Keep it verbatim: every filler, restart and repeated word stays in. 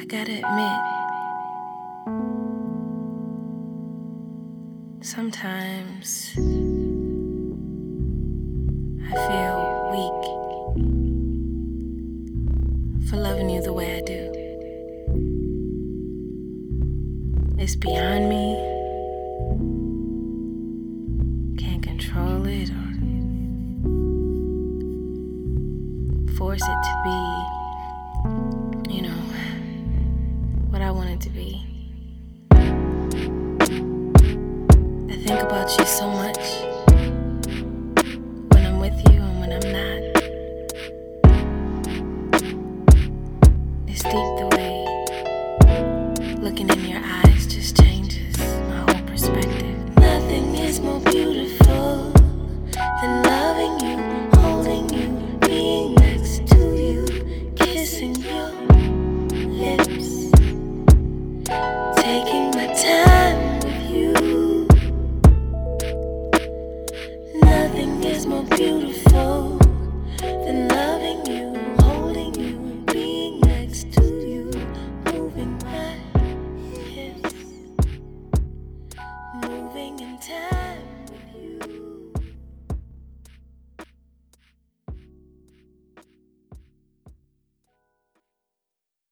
gotta admit, sometimes I feel weak for loving you the way I do. It's beyond me. Can't control it or force it to be, you know, what I want it to be. I think about you so much when I'm with you and when I'm not. It's deep the way looking in your eyes